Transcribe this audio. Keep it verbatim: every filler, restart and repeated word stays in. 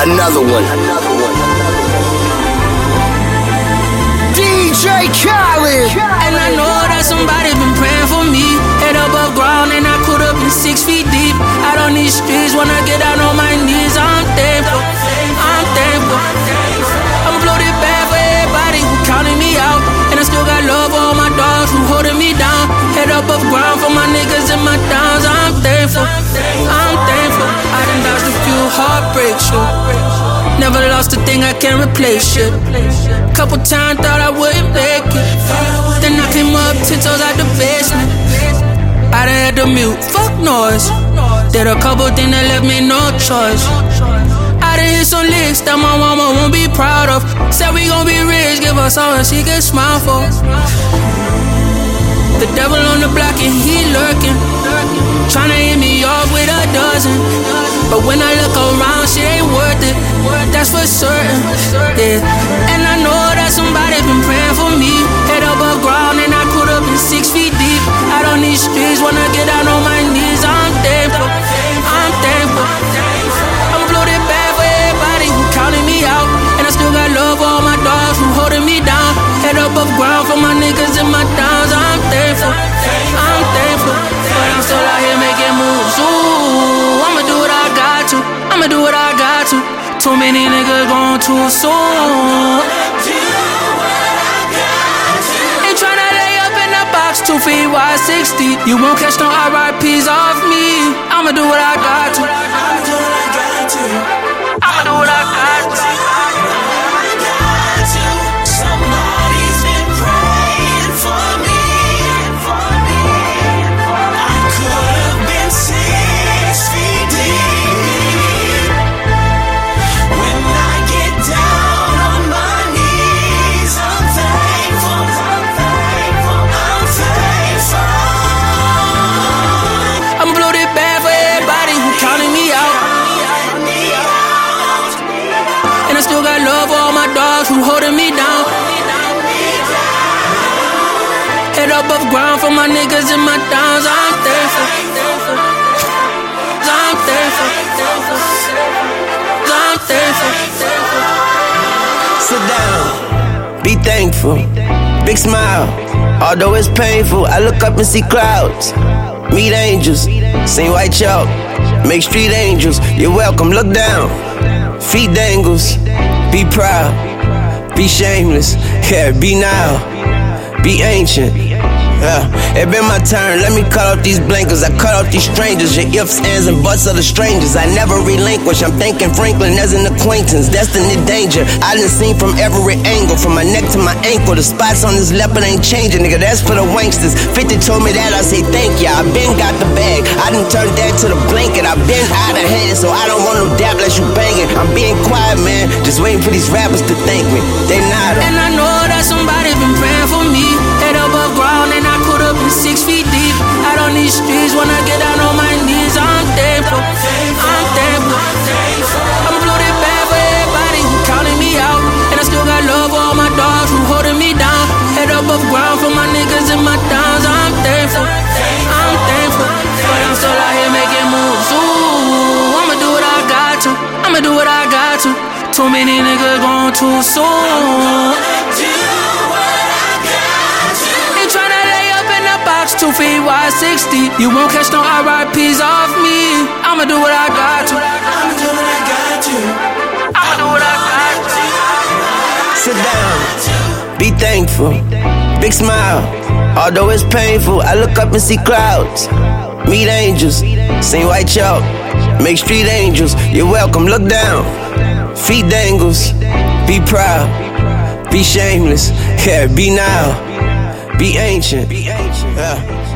Another one. D J Khaled. And I know that somebody been praying for me. Head above ground and I could have been six feet deep. Out on these streets when I get out on my knees. I'm thankful, I'm thankful. I'm bloated bad for everybody who counted me out. And I still got love for all my dogs who holding me down. Head above ground for my niggas and my downs. I'm thankful, I'm thankful. I done dodged a few heartbreaks, shit. Never lost a thing I can't replace, shit. Couple times thought I wouldn't make it. Then I came up ten toes out the basement. I done had the mute, fuck noise. Did a couple things that left me no choice. I done hit some licks that my mama won't be proud of. Said we gon' be rich, give us all and she can smile for. The devil on the block and he lurking, tryna hit me off with a dozen. But when I look around, she ain't worth it, that's for certain, yeah. And I know that somebody been praying for me. Head above ground and I could have been six feet deep. Out on these streets when I get out on my knees. I'm thankful, I'm thankful. I'm bloated bad for everybody who counted me out. And I still got love for all my dogs who holding me down. Head above ground for my niggas and my downs. I'm thankful, I'm thankful. But I'm still out here making moves. Ooh, I'ma do what I got to, I'ma do what I got to. Too many niggas gone too soon. Ain't tryna lay up in the box, two feet wide, sixty. You won't catch no R I Ps off me. I'ma do what I got to, I'ma do what I got to. I'ma do what I got to. Somebody's been praying for me. I could have been six feet deep. When I get down on my knees, I'm thankful, I'm thankful, I'm thankful. I'm bloated bad for everybody who counted me out. And I still got love for all my dogs who holding me down. Head above ground for my niggas and my downs. I'm thankful, I'm thankful, I'm thankful. Sit down, be thankful, big smile. Although it's painful, I look up and see clouds. Meet angels, sing white chalk, make street angels. You're welcome, look down, feet dangles. Be proud, be shameless, yeah, be now, be ancient. Yeah, it been my turn, let me cut off these blankets. I cut off these strangers, your ifs, ands, and buts of the strangers. I never relinquish, I'm thanking Franklin as an acquaintance. Destiny danger, I done seen from every angle. From my neck to my ankle, the spots on this leopard ain't changing, nigga, that's for the wanksters. fifty told me that, I say thank ya, I been got the bag. I done turned that to the blanket, I been out of hand. So I don't want no dap unless you banging. I'm being quiet, man, just waiting for these rappers to thank me. They not. And I know that somebody been praying for me. Head above ground and I could have been six feet deep. Out on these streets when I get out on my knees. I'm thankful, I'm thankful. I'm bloated bad for everybody who counted me out. And I still got love for all my dogs who holding me down. Head above ground for my niggas and my downs. I'm thankful, I'm thankful. But I'm still out here making moves. Ooh, I'ma do what I got to, I'ma do what I got to. Too many niggas gone too soon. Two feet wide, sixty. You won't catch no R I Ps off me. I'ma do what I got to, I'ma do what I got to. I'ma do what I got to. Sit down, be thankful, big smile. Although it's painful, I look up and see clouds. Meet angels, sing white chalk, make street angels. You're welcome, look down, feet dangles. Be proud, be shameless, yeah, be now, be ancient. Yeah.